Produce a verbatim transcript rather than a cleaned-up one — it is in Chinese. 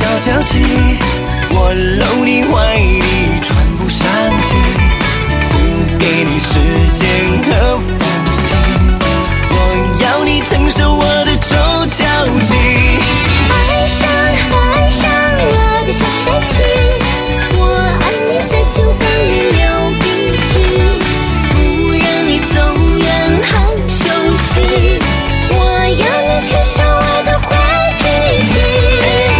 小交集，我搂你怀里，喘不上